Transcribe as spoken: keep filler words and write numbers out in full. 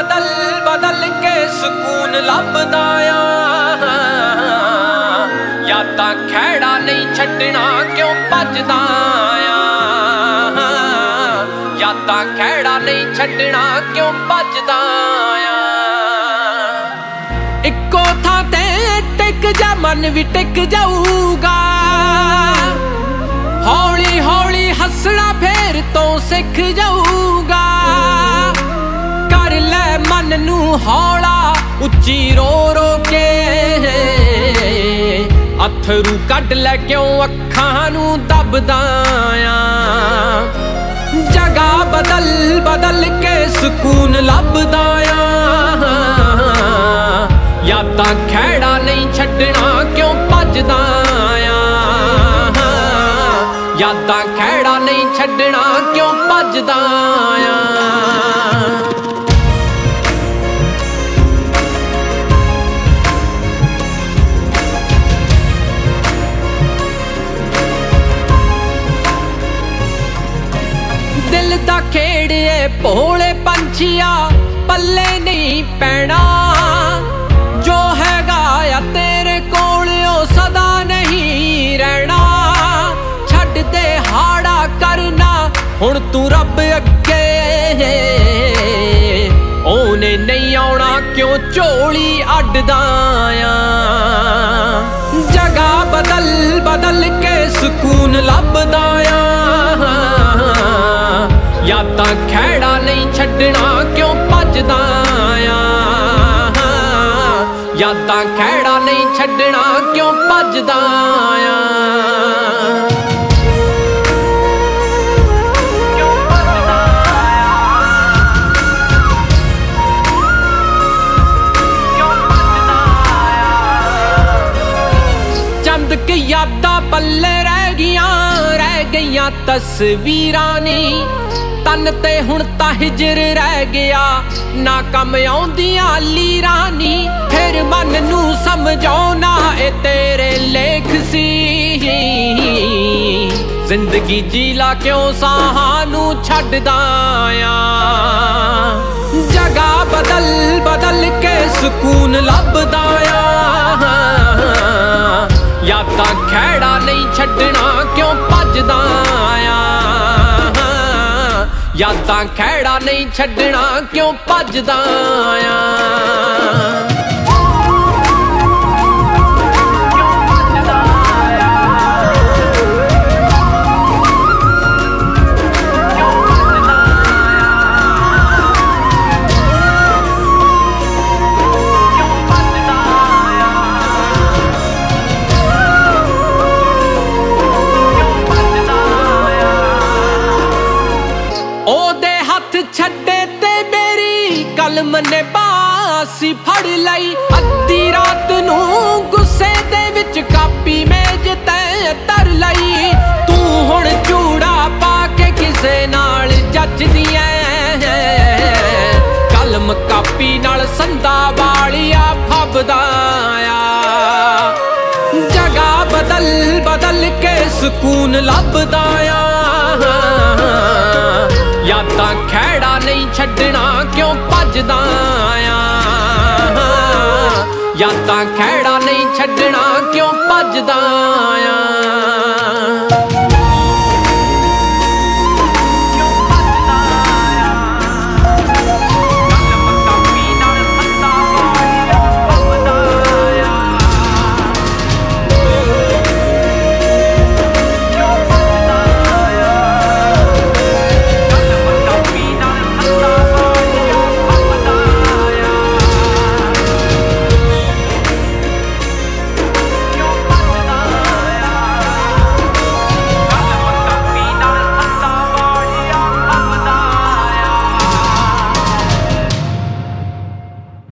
बदल बदल के सुकून लभदा आ यादां खैड़ा नहीं छड्डना क्यों भजदा आ यादां खैड़ा नहीं छड्डना क्यों भजदा आ इक्को थां ते टिक जा मन भी टिक जाऊगा हौली हौली हसना फेर तो सिख जाऊगा कर ले मन नू हौला उच्ची रो रो के अथरू कढ ले क्यों अखां नू दबदा आ जगह बदल बदल के सुकून लभदा आ यादां खैड़ा नहीं छड्डना क्यों भजदा आ यादां खैड़ा नहीं छड्डना क्यों भजदा आ दिल दा खेड़ ए भोले पंछिया पल्ले नहीं पैना जो हैगा या तेरे कोल ओ सदा नहीं रहना छड्ड दे हाड़ा करना हुण तू रब अगे ओने नहीं आउणा क्यों झोली अड्डदा आ जगह बदल बदल के सुकून लभदा आ यादां खैड़ा नहीं छड्डना क्यों भजदा आ यादां खैड़ा नहीं छड्डना क्यों भजदा आ चंद के यादां पल्ले रह गईयां रह गईयां तस्वीरां नी तन ते हुण तां हिजर रह गया ना कम आउंदियां लीरां नी फिर मन नू समझाउणा ए तेरे लेख सी जिंदगी जीला क्यों साहां नू छड्डदा आ जगह बदल बदल के सुकून लभदा आ यादां खैड़ा नहीं छड्डना क्यों भजदा आ यादां खैड़ा नहीं छड्डना क्यों भजदा आ ओदे हथ छड्डे ते मेरी कलम ने बासी फड़ लई अद्धी रात नू गुस्से दे विच कापी मेज ते धर लई तू हुण चूड़ा पा के किसे नाल जचदी ऐ कलम कापी नाल संदा वालिया फबदा आ जगह बदल बदल के सुकून लभदा आ यादां खैड़ा नहीं छड्डना क्यों भजदा आ यादां खैड़ा नहीं छड्डना क्यों भजदा आ